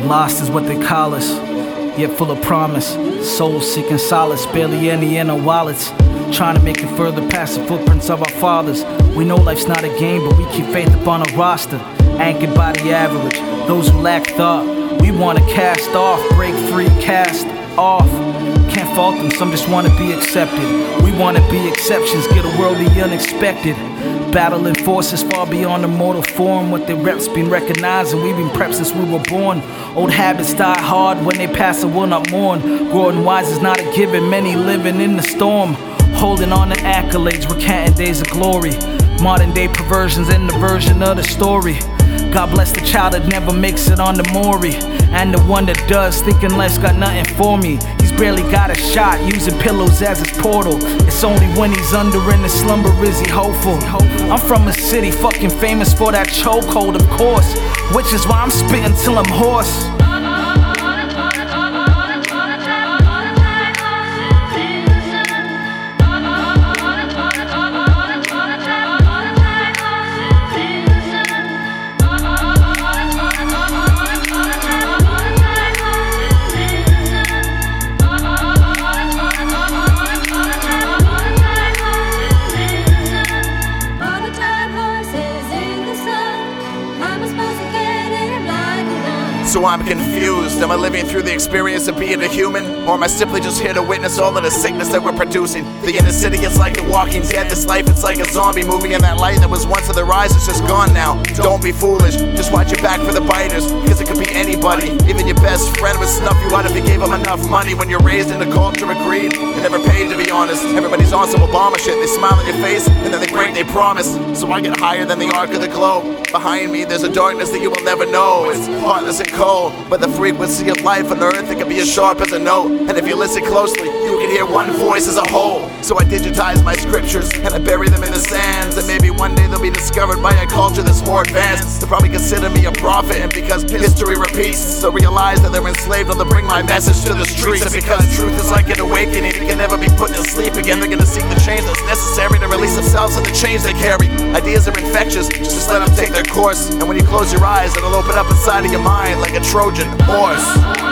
Lost is what they call us, yet full of promise. Souls seeking solace, barely any in our wallets. Trying to make it further past the footprints of our fathers. We know life's not a game, but we keep faith upon a roster. Anchored by the average, those who lack thought. We wanna cast off, break free, cast off. Can't fault them, some just wanna be accepted. We wanna be exceptions, get a world of the unexpected. Battling forces far beyond the mortal form. What their reps been recognizing, we've been prepped since we were born. Old habits die hard, when they pass I will not mourn. Growing wise is not a given, many living in the storm. Holding on to accolades, recanting days of glory. Modern day perversions and the version of the story. God bless the child that never makes it on the Maury, and the one that does, thinking life's got nothing for me. He's barely got a shot, using pillows as his portal. It's only when he's under in his slumber is he hopeful. I'm from a city fucking famous for that chokehold, of course, which is why I'm spitting till I'm hoarse. So I'm confused, am I living through the experience of being a human? Or am I simply just here to witness all of the sickness that we're producing? The inner city, it's like The Walking Dead. This life, it's like a zombie movie, and that light that was once in their eyes is just gone now. Don't be foolish, just watch your back for the biters, because it could be anybody. Even your best friend would snuff you out if you gave them enough money. When you're raised in the culture of greed, it never paid, to be honest. Everybody's on some Obama shit, they smile in your face, and then they break their promise. So I get higher than the arc of the globe. Behind me, there's a darkness that you will never know. It's heartless and cold, but the frequency of life on earth, it can be as sharp as a note. And if you listen closely, you can hear one voice as a whole. So I digitize my scriptures, and I bury them in the sands. And maybe one day they'll be discovered by a culture that's more advanced. They'll probably consider me a prophet, and because history repeats, they'll realize that they're enslaved, and they'll bring my message to the streets. And because truth is like an awakening, it can never be put to sleep again. They're gonna seek the change that's necessary to release themselves and the change they carry. Ideas are infectious, just let them take their course. And when you close your eyes, it'll open up inside of your mind like a Trojan horse.